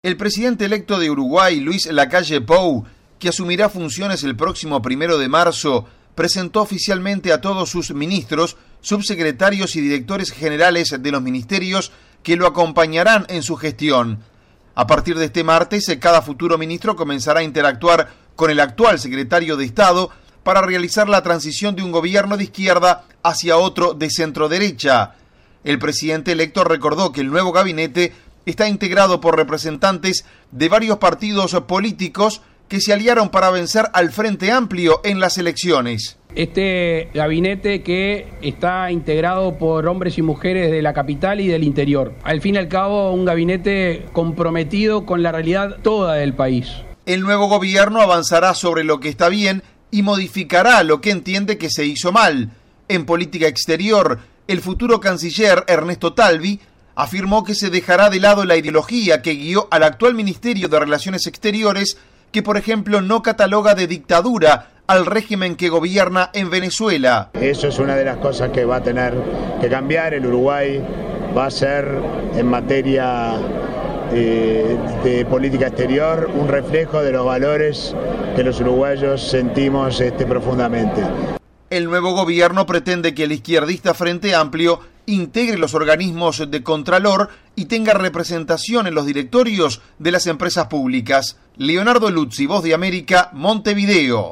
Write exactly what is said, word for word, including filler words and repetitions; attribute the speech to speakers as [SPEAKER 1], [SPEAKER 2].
[SPEAKER 1] El presidente electo de Uruguay, Luis Lacalle Pou, que asumirá funciones el próximo primero de marzo, presentó oficialmente a todos sus ministros, subsecretarios y directores generales de los ministerios que lo acompañarán en su gestión. A partir de este martes, cada futuro ministro comenzará a interactuar con el actual secretario de Estado para realizar la transición de un gobierno de izquierda hacia otro de centro-derecha. El presidente electo recordó que el nuevo gabinete está integrado por representantes de varios partidos políticos que se aliaron para vencer al Frente Amplio en las elecciones.
[SPEAKER 2] Este gabinete que está integrado por hombres y mujeres de la capital y del interior. Al fin y al cabo, un gabinete comprometido con la realidad toda del país.
[SPEAKER 1] El nuevo gobierno avanzará sobre lo que está bien y modificará lo que entiende que se hizo mal. En política exterior, el futuro canciller Ernesto Talvi afirmó que se dejará de lado la ideología que guió al actual Ministerio de Relaciones Exteriores, que por ejemplo no cataloga de dictadura al régimen que gobierna en Venezuela.
[SPEAKER 3] Eso es una de las cosas que va a tener que cambiar. El Uruguay va a ser en materia eh, de política exterior un reflejo de los valores que los uruguayos sentimos este, profundamente.
[SPEAKER 1] El nuevo gobierno pretende que el izquierdista Frente Amplio integre los organismos de Contralor y tenga representación en los directorios de las empresas públicas. Leonardo Luzzi, Voz de América, Montevideo.